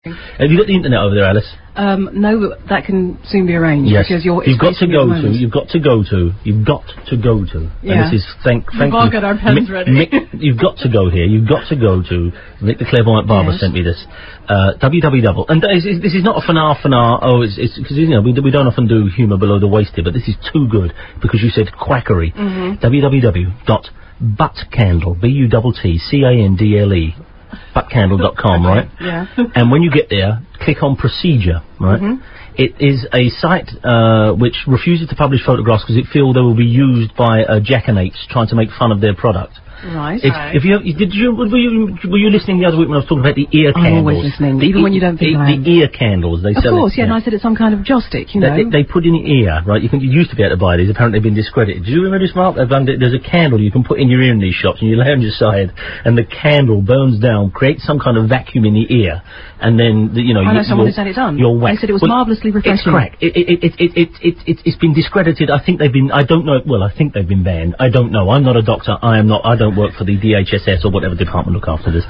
Have you got the internet over there, Alice? No, but that can soon be arranged. Yes. Because You've got to go to. You've got to go to. Yeah. And this is thank We've all got our pens ready. Mick, you've got to go here. You've got to go to. Mick the Clairvoyant Barber sent me this. www. And this is not a fanar. Oh, it's because you know we don't often do humour below the waist here, but this is too good because you said quackery. www.buttcandle buttcandle buttcandle.com, right? Yeah. And when you get there, click on procedure, right? It is a site which refuses to publish photographs because it feels they will be used by jackanapes trying to make fun of their product. Right. If you were you listening the other week when I was talking about the ear candles? I'm always listening, even when you don't think I am. The ear candles they sell. Of course, and I said it's some kind of joss stick, you know. They put in the ear, right? You used to be able to buy these. Apparently, they've been discredited. Do you remember this, Mark? There's a candle you can put in your ear in these shops, and you lay on your side, and the candle burns down, creates some kind of vacuum in the ear, and then I know someone who's had it done. You're whacked. They said it was marvellously refreshing. It's crack. It's been discredited. I think they've been. I don't know. Well, I think they've been banned. I don't know. I'm not a doctor. I don't work for the DHSS or whatever department look after this.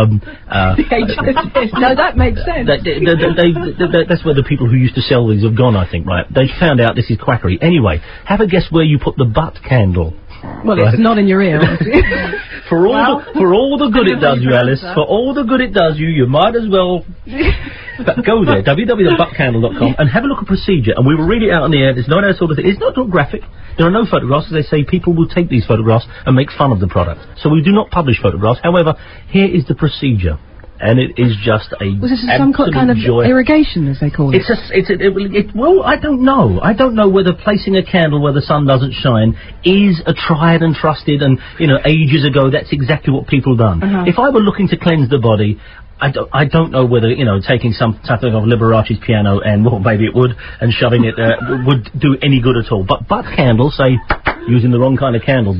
DHSS. No, that makes sense. That's where the people who used to sell these have gone. I think, right? They found out this is quackery. Anyway, have a guess where you put the butt candle. Well, it's not in your ear, obviously. For all the good it does you, Alice, for all the good it does you, you might as well go there, www.buttcandle.com, and have a look at procedure, and we will read it out on the air. There's no that sort of thing. It's not graphic. There are no photographs. As they say, people will take these photographs and make fun of the product. So we do not publish photographs. However, here is the procedure. And it is just a Was this some kind of joy. irrigation, as they call it? Well, I don't know. I don't know whether placing a candle where the sun doesn't shine is a tried and trusted, and ages ago that's exactly what people done. If I were looking to cleanse the body, I don't know whether taking something of Liberace's piano and well maybe it would and shoving it would do any good at all. But butt candles, say using the wrong kind of candle.